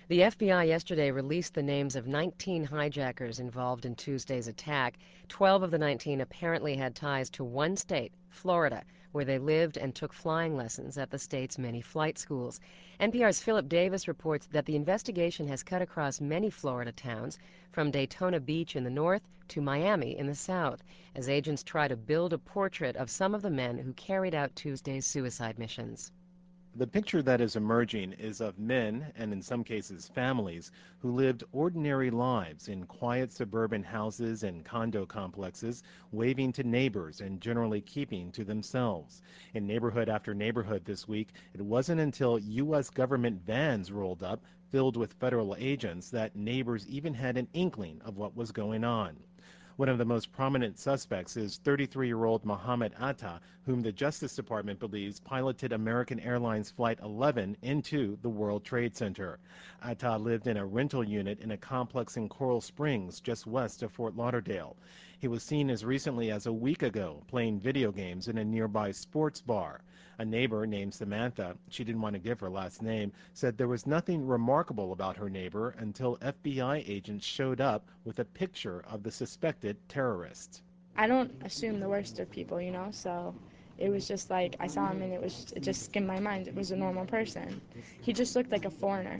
The FBI yesterday released the names of 19 hijackers involved in Tuesday's attack. 12 of the 19 apparently had ties to one state, Florida, where they lived and took flying lessons at the state's many flight schools. NPR's Philip Davis reports that the investigation has cut across many Florida towns, from Daytona Beach in the north to Miami in the south, as agents try to build a portrait of some of the men who carried out Tuesday's suicide missions. The picture that is emerging is of men, and in some cases families, who lived ordinary lives in quiet suburban houses and condo complexes, waving to neighbors and generally keeping to themselves. In neighborhood after neighborhood this week, it wasn't until U.S. government vans rolled up, filled with federal agents, that neighbors even had an inkling of what was going on. One of the most prominent suspects is 33-year-old Mohammed Atta, whom the Justice Department believes piloted American Airlines Flight 11 into the World Trade Center. Atta lived in a rental unit in a complex in Coral Springs, just west of Fort Lauderdale. He was seen as recently as a week ago playing video games in a nearby sports bar. A neighbor named Samantha, she didn't want to give her last name, said there was nothing remarkable about her neighbor until FBI agents showed up with a picture of the suspected terrorist. I don't assume the worst of people, so it was just like I saw him and it just skimmed my mind. It was a normal person. He just looked like a foreigner.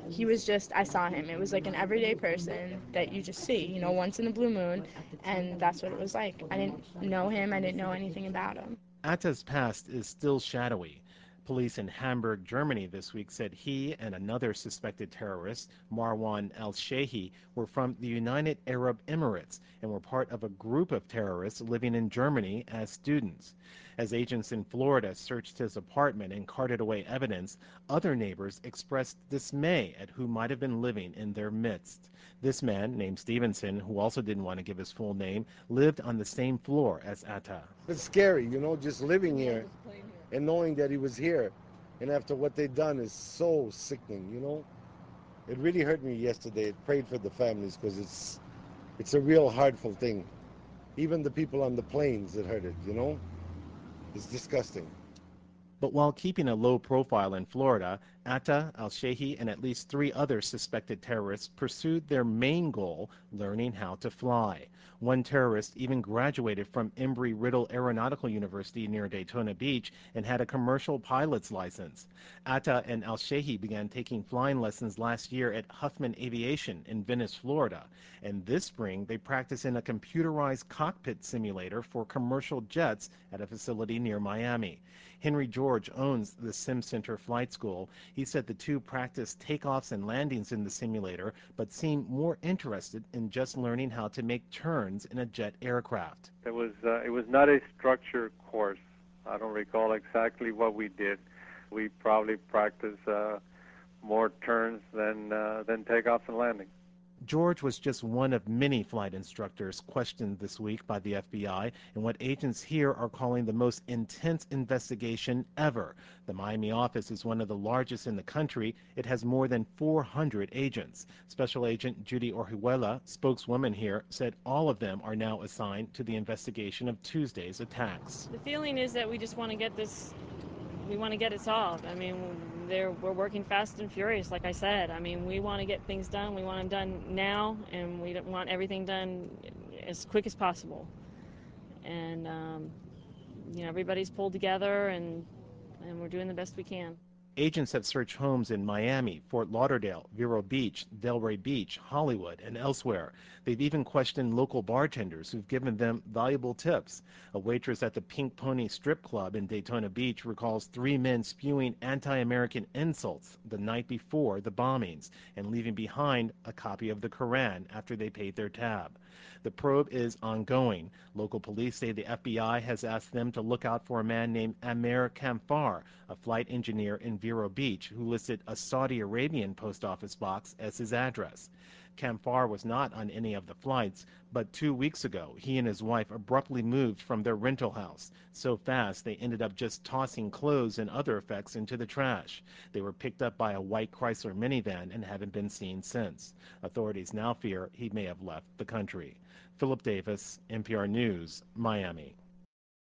I saw him. It was like an everyday person that you just see, once in the blue moon, and that's what it was like. I didn't know him. I didn't know anything about him. Atta's past is still shadowy. Police in Hamburg, Germany this week said he and another suspected terrorist, Marwan al-Shehi, were from the United Arab Emirates and were part of a group of terrorists living in Germany as students. As agents in Florida searched his apartment and carted away evidence, other neighbors expressed dismay at who might have been living in their midst. This man, named Stevenson, who also didn't want to give his full name, lived on the same floor as Atta. It's scary, just living here and knowing that he was here. And after what they've done is so sickening. It really hurt me yesterday. I prayed for the families because it's a real hurtful thing. Even the people on the planes, it hurt it. It's disgusting. But while keeping a low profile in Florida, Atta, al-Shehi, and at least 3 other suspected terrorists pursued their main goal, learning how to fly. One terrorist even graduated from Embry-Riddle Aeronautical University near Daytona Beach and had a commercial pilot's license. Atta and al-Shehi began taking flying lessons last year at Huffman Aviation in Venice, Florida. And this spring, they practiced in a computerized cockpit simulator for commercial jets at a facility near Miami. Henry George owns the SimCenter Flight School. He said the two practiced takeoffs and landings in the simulator, but seemed more interested in just learning how to make turns in a jet aircraft. It was not a structured course. I don't recall exactly what we did. We probably practiced more turns than takeoffs and landings. George was just one of many flight instructors questioned this week by the FBI in what agents here are calling the most intense investigation ever. The Miami office is one of the largest in the country. It has more than 400 agents. Special Agent Judy Orihuela, spokeswoman here, said all of them are now assigned to the investigation of Tuesday's attacks. The feeling is that we just want to get this, we want to get it solved. I mean, we're working fast and furious, like I said. I mean, we want to get things done. We want them done now, and we want everything done as quick as possible. And, everybody's pulled together, and we're doing the best we can. Agents have searched homes in Miami, Fort Lauderdale, Vero Beach, Delray Beach, Hollywood, and elsewhere. They've even questioned local bartenders who've given them valuable tips. A waitress at the Pink Pony Strip Club in Daytona Beach recalls 3 men spewing anti-American insults the night before the bombings and leaving behind a copy of the Koran after they paid their tab. The probe is ongoing. Local police say the FBI has asked them to look out for a man named Amer Kamfar, a flight engineer in Vero Beach, who listed a Saudi Arabian post office box as his address. Kamfar was not on any of the flights, but 2 weeks ago, he and his wife abruptly moved from their rental house. So fast, they ended up just tossing clothes and other effects into the trash. They were picked up by a white Chrysler minivan and haven't been seen since. Authorities now fear he may have left the country. Philip Davis, NPR News, Miami.